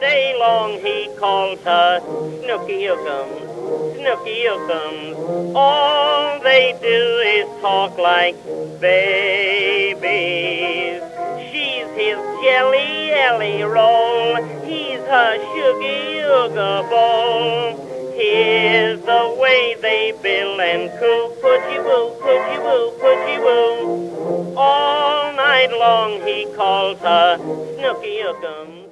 day long he calls her Snooky Yookums, Snooky Yookums. All they do is talk like babies. She's his jelly elly roll, he's her sugar yuga bowl. Here's the way they bill and coo, pudgy woo, pudgy woo, pudgy woo. All night long he calls her Snooky Yookums.